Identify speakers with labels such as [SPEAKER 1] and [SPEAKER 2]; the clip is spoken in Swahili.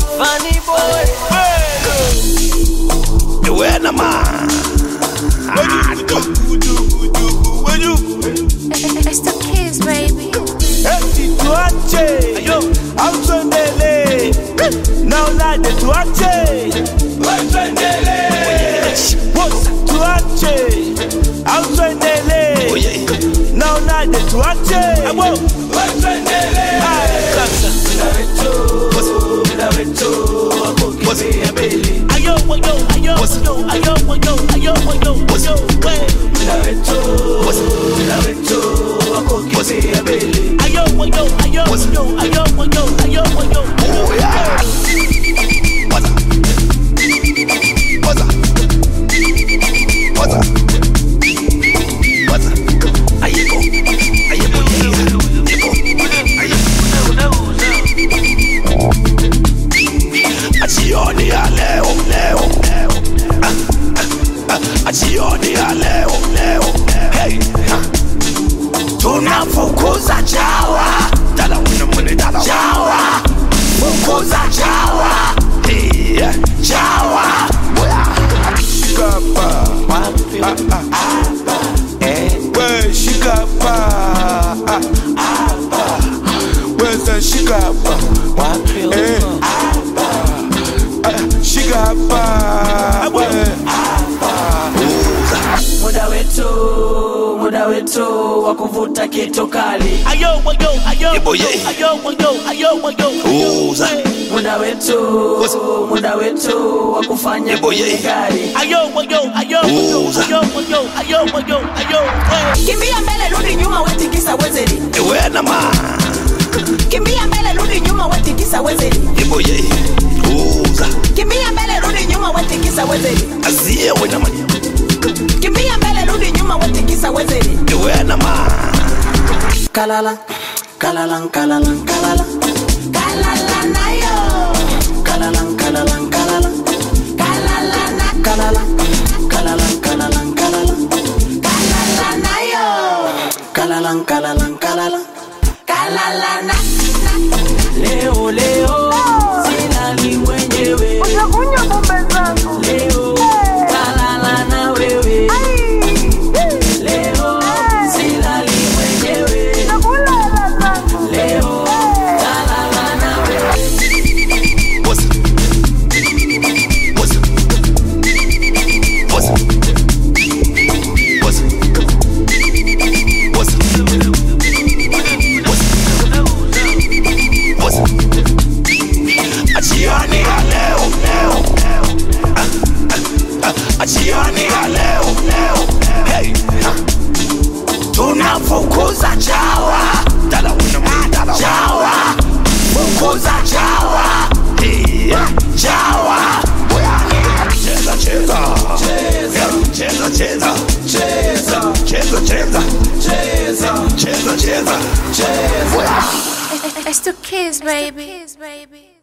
[SPEAKER 1] Funny boy.
[SPEAKER 2] The way na man.
[SPEAKER 3] It's the kids, baby.
[SPEAKER 4] Tuache, Ausondele. Now like the tuache. Tuache, Ausondele. Now like the tuache.
[SPEAKER 2] Tunafukuza chawa, dala wina mwene dala chawa. Fukuza chawa, chawa.
[SPEAKER 4] Shikapa, we shikapa, where's the shikapa? Shikapa,
[SPEAKER 1] Muda wetu wa kuvuta kitu kali. Muda wetu wa kufanya gari. Kimbia mbele rudi nyuma wetikisa wezeri.
[SPEAKER 2] Ewe na ma.
[SPEAKER 1] Kimbia mbele rudi nyuma wetikisa wezeri. Kimbia mbele rudi nyuma wetikisa wezeri.
[SPEAKER 2] Azie wena ma.
[SPEAKER 1] Kimbia mbele rudi nyuma wetikisa wezeri.
[SPEAKER 2] Ewe na ma.
[SPEAKER 1] Kalala, kalala, kalala, kalala. Kalala na yo. Kalala, kalala, kalala. Kalala na kalala. Kalala, kalala, kalala. Kalala na yo. Kalala, kalala, kalala. Kalala na. Leo, leo. Silali mwenyewe.
[SPEAKER 3] Utakunywa pombe zangu.
[SPEAKER 1] Leo. Kalala na wewe. Leo. Silali mwenyewe.
[SPEAKER 3] Nakulala zangu.
[SPEAKER 1] Leo. Kalala na wewe.
[SPEAKER 2] Achiani ya leo, leo. Achiani ya leo, leo. Hey, tunafukuza chawa, dala wina mwene dala chawa. Fukuza chawa, chawa. Cheza, cheza. Cheza, cheza. Cheza, cheza. Cheza, cheza.
[SPEAKER 3] It's the kids, baby.